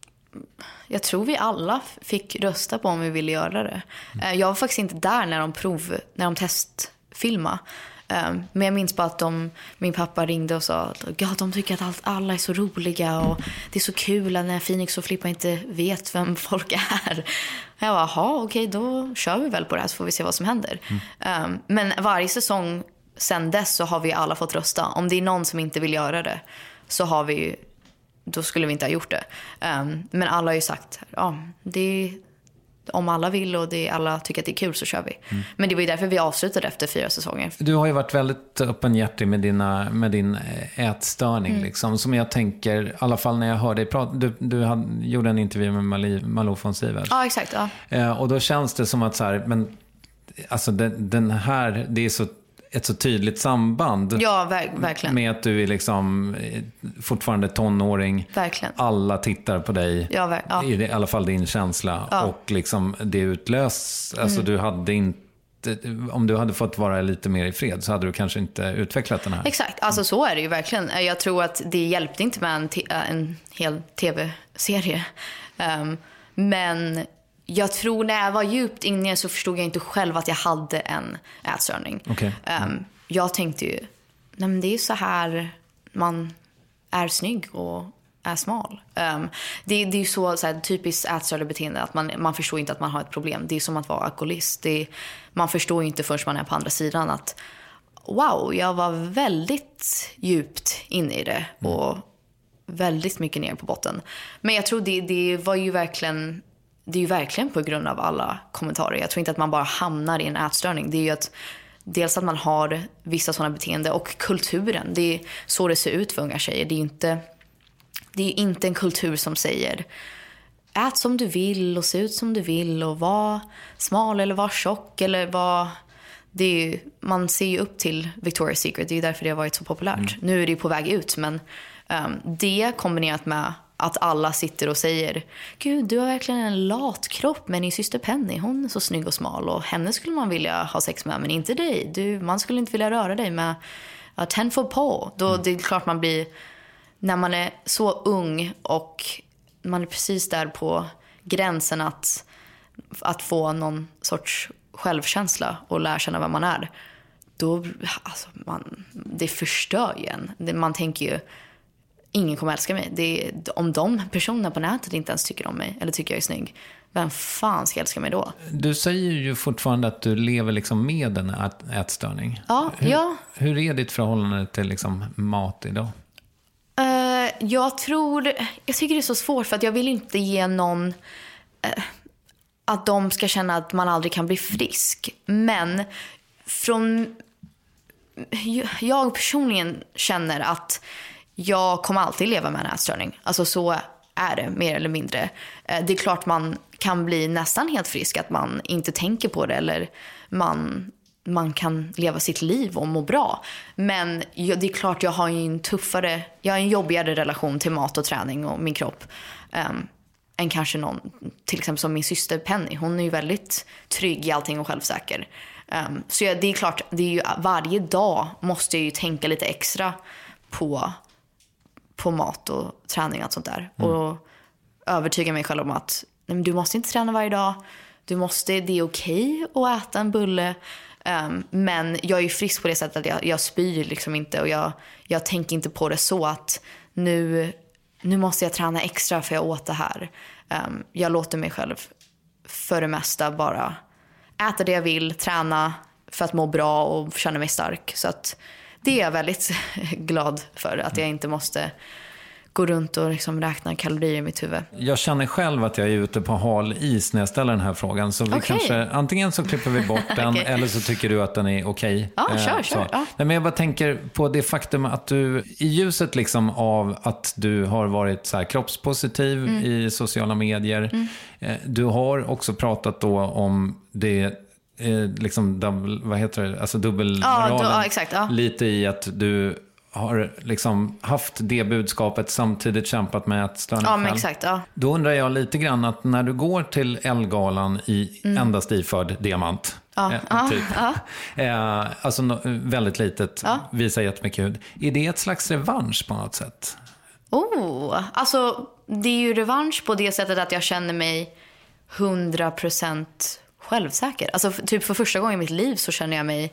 Jag tror vi alla fick rösta på om vi ville göra det. Mm. Jag var faktiskt inte där när de prov, när de testfilmade. Men jag minns bara att de, min pappa ringde och sa att ja, de tycker att allt, alla är så roliga och det är så kul när Phoenix och Flippa inte vet vem folk är. Jag var, jaha, okej, då kör vi väl på det här så får vi se vad som händer. Mm. Men varje säsong sen dess så har vi alla fått rösta. Om det är någon som inte vill göra det så har vi ju, då skulle vi inte ha gjort det. Men alla har ju sagt, ja, det är, om alla vill och det, alla tycker att det är kul så kör vi. Mm. Men det var ju därför vi avslutade efter fyra säsonger. Du har ju varit väldigt öppenhjärtig med, dina, med din ätstörning. Mm. Liksom, som jag tänker, i alla fall när jag hör dig prata. Du, du hade, gjorde en intervju med Malou, Malou von Sivers. Ja, exakt. Ja. Eh, och då känns det som att så här, men, alltså den, den här, det är så ett så tydligt samband. Ja, ver- verkligen. Med att du är liksom fortfarande tonåring. Verkligen. Alla tittar på dig. Ja, ver- ja. I alla fall din känsla. Ja. Och liksom det utlös. Alltså Mm. du hade inte... Om du hade fått vara lite mer i fred så hade du kanske inte utvecklat den här. Exakt, alltså så är det ju verkligen. Jag tror att det hjälpte inte med en, te- en hel tv-serie. Um, men jag tror när jag var djupt inne så förstod jag inte själv att jag hade en ätstörning. Okay. Um, jag tänkte ju, nej men det är så här man är snygg och är smal. Um, det, det är ju så, så här, typiskt ätstörda beteende att man, man förstår inte att man har ett problem. Det är som att vara alkoholist. Det är, man förstår inte förrän man är på andra sidan att wow, jag var väldigt djupt inne i det och väldigt mycket ner på botten. Men jag tror det, det var ju verkligen det är ju verkligen på grund av alla kommentarer. Jag tror inte att man bara hamnar i en ätstörning. Det är ju att dels att man har vissa sådana beteende och kulturen. Det är så det ser ut för unga tjejer. Det är ju inte Det är inte en kultur som säger ät som du vill och se ut som du vill och var smal eller var tjock eller var... Det är ju, man ser ju upp till Victoria's Secret, det är därför det har varit så populärt. Mm. Nu är det ju på väg ut, men um, det kombinerat med att alla sitter och säger gud, du har verkligen en lat kropp, men din syster Penny, hon är så snygg och smal och henne skulle man vilja ha sex med, men inte dig. Du, man skulle inte vilja röra dig med a ten foot pole. Då mm. det är klart man blir... När man är så ung och man är precis där på gränsen att, att få någon sorts självkänsla och lära känna vem man är, då, alltså man, det förstör ju en. Man tänker ju, ingen kommer älska mig. Det, om de personerna på nätet inte ens tycker om mig eller tycker jag är snygg, vem fan ska älska mig då? Du säger ju fortfarande att du lever liksom med en ät, ätstörning. Ja, hur, ja. Hur är ditt förhållande till liksom mat idag? Uh, jag tror, jag tycker det är så svårt för att jag vill inte ge någon uh, att de ska känna att man aldrig kan bli frisk. Men från jag personligen känner att jag kommer alltid leva med en ätstörning. Alltså så är det, mer eller mindre. Uh, det är klart man kan bli nästan helt frisk, att man inte tänker på det eller man... man kan leva sitt liv och må bra. Men det är klart jag har en tuffare, jag har en jobbigare relation till mat och träning och min kropp um, än kanske någon, till exempel som min syster Penny. Hon är ju väldigt trygg i allting och självsäker. Um, så jag, det är klart, det är ju, varje dag måste jag ju tänka lite extra på, på mat och träning och sånt där. Mm. Och övertyga mig själv om att nej, men du måste inte träna varje dag. Du måste, det är okej att äta en bulle. Um, men jag är ju frisk på det sättet att jag, jag spyr liksom inte. Och jag, jag tänker inte på det så att nu, nu måste jag träna extra för jag åt det här. Um, jag låter mig själv för det mesta bara äta det jag vill, träna för att må bra och känna mig stark. Så att det är jag väldigt glad för, att jag inte måste gå runt och liksom räkna kalorier i mitt huvud. Jag känner själv att jag är ute på hal is när jag ställer den här frågan. Så vi okay. kanske, antingen så klipper vi bort den okay. eller så tycker du att den är okej. Okay. Ja, kör, kör. Ja. Men jag bara tänker på det faktum att du i ljuset liksom av att du har varit så här kroppspositiv mm. i sociala medier. Mm. Du har också pratat då om det liksom, vad heter det? Alltså dubbelmoralen. Ja, ja, exakt, ja. Lite i att du har liksom haft det budskapet samtidigt kämpat med ätstörning ja, själv. Exakt, ja. Då undrar jag lite grann att när du går till Ellegalan i mm. endast iförd diamant ja. eh, typ. Ja, ja. Eh, alltså no, väldigt litet, ja. Visar jättemycket hud. Är det ett slags revansch på något sätt? Oh, alltså det är ju revansch på det sättet att jag känner mig hundra procent självsäker. Alltså typ för första gången i mitt liv så känner jag mig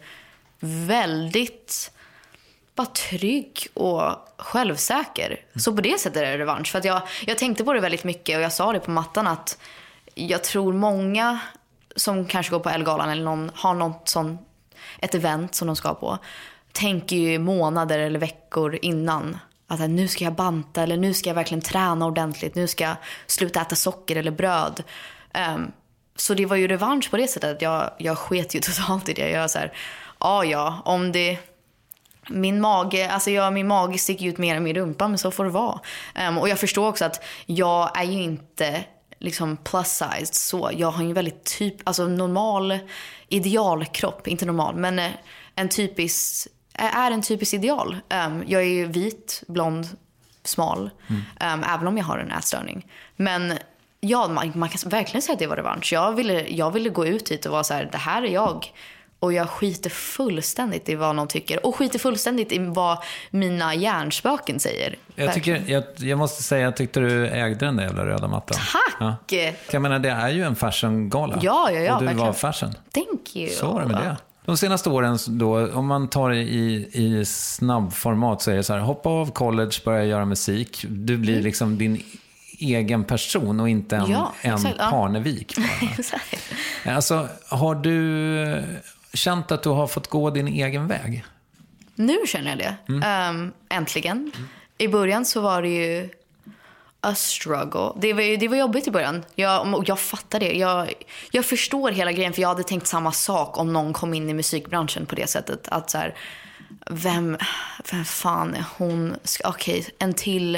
väldigt bara trygg och självsäker. Så på det sättet är det revansch. För att jag, jag tänkte på det väldigt mycket och jag sa det på mattan att jag tror många som kanske går på Ellegalan eller någon, har något sån, ett event som de ska på, tänker ju månader eller veckor innan att nu ska jag banta eller nu ska jag verkligen träna ordentligt, nu ska jag sluta äta socker eller bröd. Um, så det var ju revansch på det sättet att jag, jag sket ju totalt i det. Jag så här, ja ja, om det min mage, alltså jag, min mage sticker ut mer än min rumpa, men så får det vara. Um, och jag förstår också att jag är ju inte liksom plus sized så. Jag har ju en väldigt typ, alltså normal idealkropp, inte normal, men en typisk, är en typisk ideal. Um, jag är ju vit, blond, smal, mm. um, även om jag har en ätstörning. Men ja, man, man kan verkligen säga att det var revansch. Jag ville, jag ville gå ut hit och vara så här, det här är jag. Och jag skiter fullständigt i vad någon tycker. Och skiter fullständigt i vad mina hjärnspöken säger. Jag, tycker, jag, jag måste säga, jag tyckte du ägde den där jävla röda mattan. Tack! Ja. Jag menar, det är ju en fashion-gala. Ja, ja, ja. Och du verkligen. var fashion. Thank you. Så var det med det. De senaste åren då, om man tar det i, i snabbformat så är det så här, hoppa av college, börja göra musik. Du blir mm. liksom din egen person och inte en, ja, en Parnevik. Alltså, har du känt att du har fått gå din egen väg? Nu känner jag det. Mm. Um, äntligen. Mm. I början så var det ju a struggle. Det var, ju, det var jobbigt i början. Jag, jag fattar det. Jag, jag förstår hela grejen, för jag hade tänkt samma sak om någon kom in i musikbranschen på det sättet. Att så här, vem, vem fan är hon? Okej, okay, en till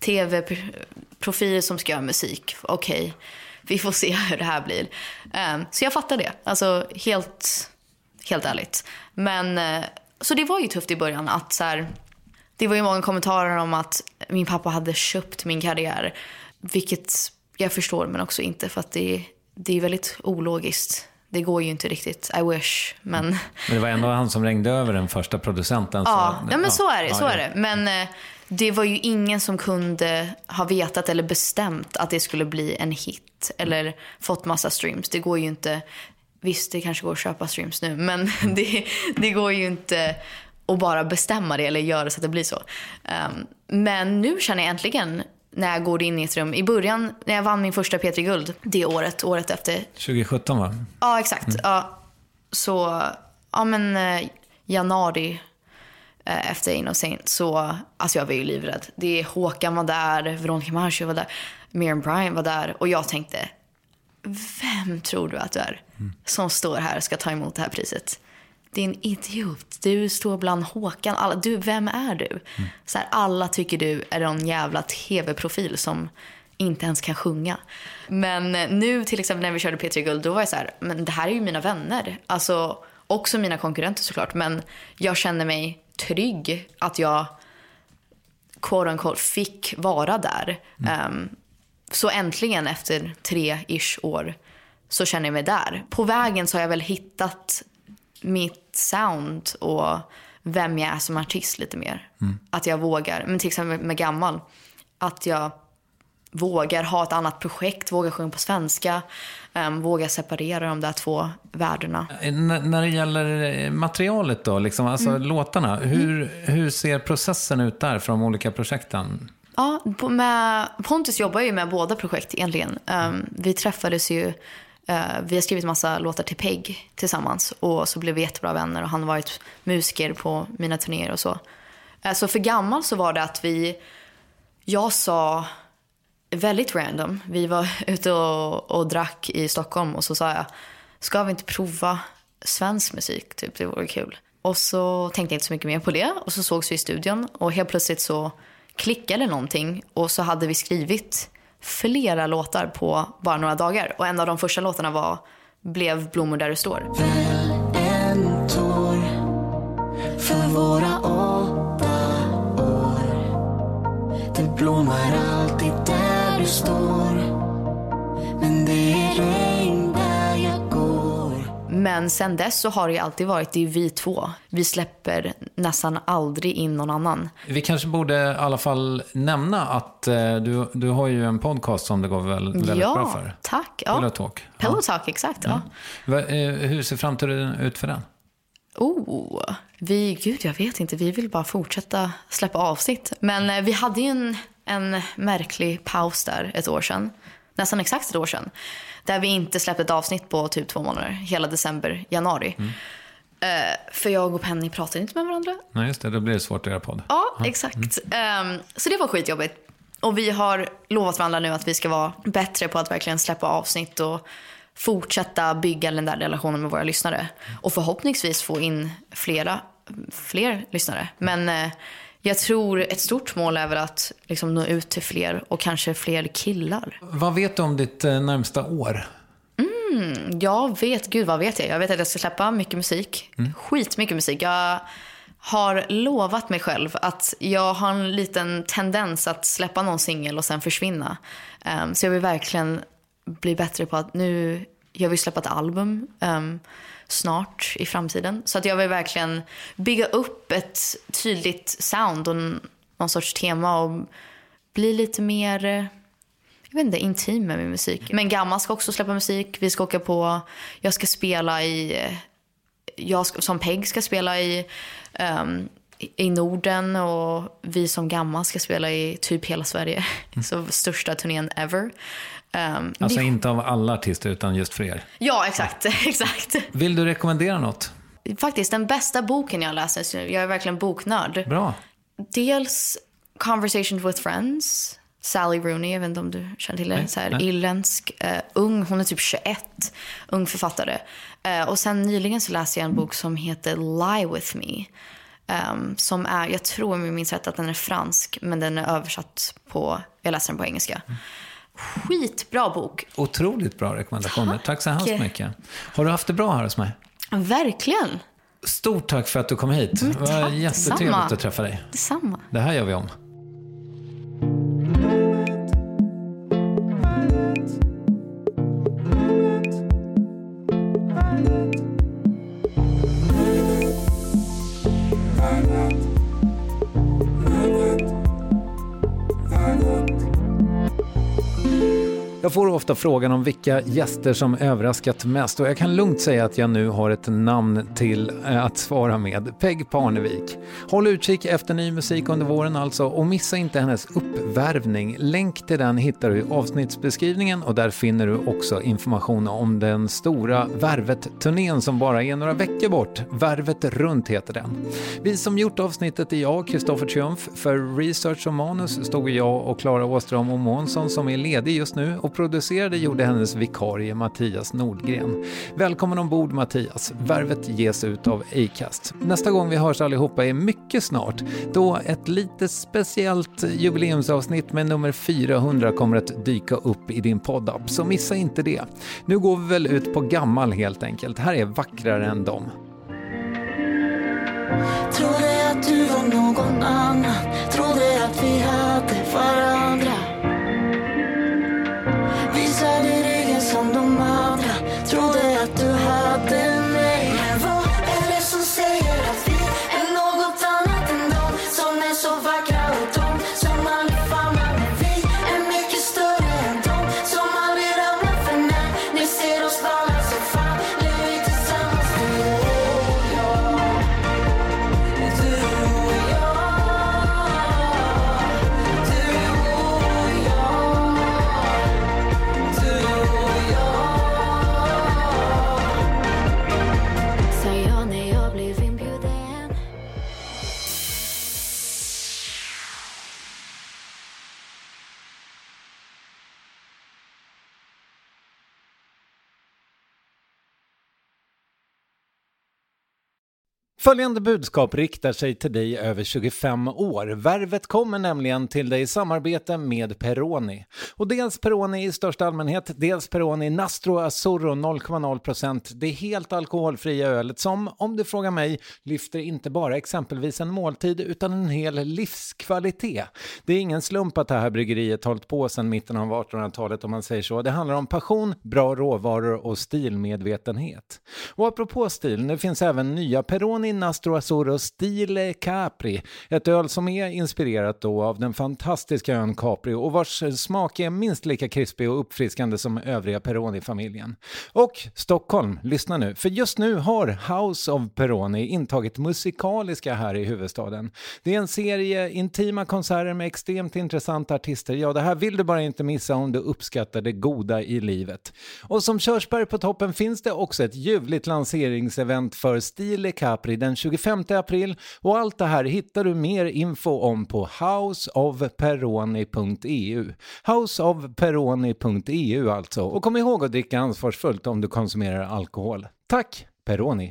tv-profil som ska göra musik. Okej, okay, vi får se hur det här blir. Um, så jag fattar det. Alltså helt, helt ärligt. Men uh, så det var ju tufft i början att så här, det var ju många kommentarer om att min pappa hade köpt min karriär. Vilket jag förstår, men också inte, för att det, det är väldigt ologiskt. Det går ju inte riktigt, I wish. Men, men det var ändå han som rängde över den första producenten. Så, ja, ja, men ja, så är det. Så ja, är det. Men det var ju ingen som kunde ha vetat eller bestämt att det skulle bli en hit. Eller fått massa streams. Det går ju inte. Visst, det kanske går att köpa streams nu. Men det, det går ju inte att bara bestämma det eller göra så att det blir så. Um, men nu känner jag äntligen, när jag går in i ett rum. I början, när jag vann min första P tre Guld, det året, året efter. tjugo sjutton, va? Ja, exakt. Mm. Ja, så, ja men eh, januari eh, efter Innocent, så, alltså jag var ju livrädd. Det är Håkan var där, Veronica Maggio var där, Miriam Bryant var där. Och jag tänkte, vem tror du att du är mm. som står här och ska ta emot det här priset? Din idiot, du står bland Håkan, alla, du, vem är du? Mm. Så här, alla tycker du är en jävla tv-profil som inte ens kan sjunga. Men nu till exempel när vi körde P tre Guld, då var jag så här, men det här är ju mina vänner. Alltså också mina konkurrenter såklart, men jag känner mig trygg att jag quote unquote fick vara där. Mm. Um, så äntligen efter tre-ish år så känner jag mig där. På vägen så har jag väl hittat mitt sound och vem jag är som artist lite mer. Mm. Att jag vågar, men till exempel med Gammal, att jag vågar ha ett annat projekt, vågar sjunga på svenska, um, vågar separera de där två världarna. N- när det gäller materialet då, liksom, alltså mm. låtarna, hur, mm. hur ser processen ut där för de olika projekten? Ja, med, Pontus jobbar ju med båda projekt egentligen. Um, vi träffades ju, uh, vi har skrivit massa låtar till Peg tillsammans, och så blev vi jättebra vänner, och han har varit musiker på mina turnéer och så. Uh, så för Gammal så var det att vi, jag sa väldigt random, vi var ute och, och drack i Stockholm, och så sa jag, ska vi inte prova svensk musik, typ, det vore kul. Och så tänkte jag inte så mycket mer på det, och så sågs vi i studion, och helt plötsligt så klickade någonting, och så hade vi skrivit flera låtar på bara några dagar, och en av de första låtarna var Blev blommor där du står. En tår för våra åtta år, det blommar alltid där du står, men det är regn där jag går. Men sen dess så har det alltid varit, det är vi två. Vi släpper nästan aldrig in någon annan. Vi kanske borde i alla fall nämna att eh, du, du har ju en podcast som det går väl, väldigt ja, bra för. Tack. Ja, Pillow Talk. Pillow Talk, ja. Exakt. Ja. Ja. Hur ser framtiden ut för den? Oh, vi, gud jag vet inte. Vi vill bara fortsätta släppa avsnitt. Men eh, vi hade ju en, en märklig paus där ett år sedan. Nästan exakt ett år sedan. Där vi inte släppte ett avsnitt på typ två månader. Hela december, januari. Mm. Uh, för jag och Penny pratade inte med varandra. Nej, just det. Då blir det svårt att göra podd. Ja, ja. Exakt. Mm. Um, så det var skitjobbigt. Och vi har lovat varandra nu att vi ska vara bättre på att verkligen släppa avsnitt och fortsätta bygga den där relationen med våra lyssnare. Och förhoppningsvis få in flera, fler lyssnare. Men uh, jag tror ett stort mål är väl att liksom nå ut till fler, och kanske fler killar. Vad vet du om ditt uh, närmsta år? Mm. Mm, jag vet, gud vad vet jag? Jag vet att jag ska släppa mycket musik. Mm. Skitmycket musik. Jag har lovat mig själv att jag har en liten tendens att släppa någon singel och sen försvinna. Um, så jag vill verkligen bli bättre på att nu, jag vill släppa ett album um, snart i framtiden. Så att jag vill verkligen bygga upp ett tydligt sound och någon sorts tema och bli lite mer, jag vet inte, intim med min musik. Men Gamma ska också släppa musik. Vi ska åka på, jag ska spela i, jag ska, som Peg ska spela i um, i Norden, och vi som Gamma ska spela i typ hela Sverige. Mm. Så största turnén ever. Um, alltså det... inte av alla artister utan just för er. Ja, exakt, ja. exakt. Vill du rekommendera något? Faktiskt den bästa boken jag läser. Jag är verkligen boknörd. Bra. Dels Conversations with Friends, Sally Rooney, jag vet inte om du känner till det. Nej, så här, irländsk, uh, ung, hon är typ tjugoett, ung författare. Uh, och sen nyligen så läste jag en bok som heter Lie With Me. Um, som är, jag tror med minns rätt att den är fransk, men den är översatt på, jag läser den på engelska. Mm. Skitbra bok. Otroligt bra rekommendationer. Tack, tack så hemskt mycket. Har du haft det bra här hos mig? Verkligen. Stort tack för att du kom hit. Det var jättetrevligt att träffa dig. Detsamma. Det här gör vi om. Jag får ofta frågan om vilka gäster som överraskat mest, och jag kan lugnt säga att jag nu har ett namn till att svara med. Peg Parnevik. Håll utkik efter ny musik under våren alltså, och missa inte hennes uppvärvning. Länk till den hittar du i avsnittsbeskrivningen, och där finner du också information om den stora Värvet-turnén som bara är några veckor bort. Värvet runt heter den. Vi som gjort avsnittet är jag, Kristoffer Triumf. För research och manus stod jag och Klara Åström och Månsson, som är ledig just nu, och producerade gjorde hennes vikarie Mattias Nordgren. Välkommen ombord Mattias. Värvet ges ut av Acast. Nästa gång vi hörs allihopa är mycket snart, då ett lite speciellt jubileumsavsnitt med nummer fyrahundra kommer att dyka upp i din poddapp, så missa inte det. Nu går vi väl ut på gammal helt enkelt. Här är Vackrare än dem. Trodde att du var någon annan, trodde att vi hade varandra. Visade ryggen som de andra, trodde att du hade mig. Men vad är det som säger att vi är något annat än de som är så vackra, och de som aldrig famnar? Men vi är mycket större än de som aldrig ramlar, för när ni ser oss falla så faller vi tillsammans. Du och jag, du och jag, du och jag. Följande budskap riktar sig till dig över tjugofem år. Värvet kommer nämligen till dig i samarbete med Peroni. Och dels Peroni i största allmänhet, dels Peroni Nastro Azzurro noll komma noll procent. Det är helt alkoholfria ölet som, om du frågar mig, lyfter inte bara exempelvis en måltid utan en hel livskvalitet. Det är ingen slump att det här bryggeriet hållit på sedan mitten av artonhundratalet, om man säger så. Det handlar om passion, bra råvaror och stilmedvetenhet. Och apropå stil, nu finns även nya Peroni Nastro Azzurro Stile Capri, ett öl som är inspirerat då av den fantastiska ön Capri och vars smak är minst lika krispig och uppfriskande som övriga Peroni-familjen. Och Stockholm, lyssna nu, för just nu har House of Peroni intagit musikaliska här i huvudstaden. Det är en serie intima konserter med extremt intressanta artister. Ja, det här vill du bara inte missa om du uppskattar det goda i livet. Och som körsbär på toppen finns det också ett ljuvligt lanseringsevent för Stile Capri den tjugofemte april, och allt det här hittar du mer info om på house of peroni punkt e u. house of peroni punkt e u alltså. Och kom ihåg att dricka ansvarsfullt om du konsumerar alkohol. Tack, Peroni.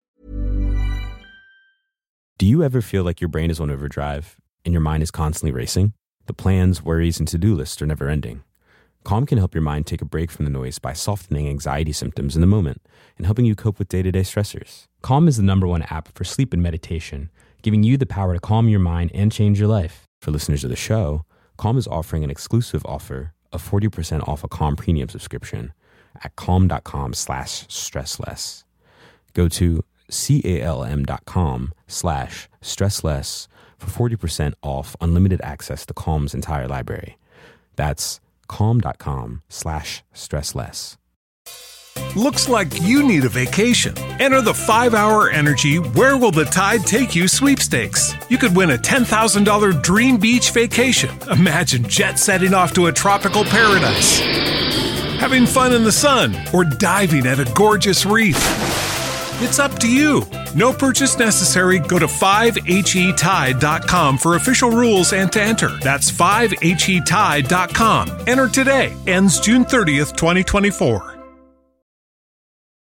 Do you ever feel like your brain is on overdrive and your mind is constantly racing? The plans, worries, and to-do lists are never ending. Calm can help your mind take a break from the noise by softening anxiety symptoms in the moment and helping you cope with day-to-day stressors. Calm is the number one app for sleep and meditation, giving you the power to calm your mind and change your life. For listeners of the show, Calm is offering an exclusive offer of forty percent off a Calm premium subscription at calm.com slash stressless. Go to calm.com slash stressless for forty percent off unlimited access to Calm's entire library. That's calm.com slash stressless. Looks like you need a vacation. Enter the five hour Energy Where Will the Tide Take You sweepstakes. You could win a ten thousand dollars dream beach vacation. Imagine jet setting off to a tropical paradise, having fun in the sun, or diving at a gorgeous reef. It's up to you. No purchase necessary. Go to five H E tide dot com for official rules and to enter. That's five H E tide dot com. Enter today. Ends June thirtieth, twenty twenty-four.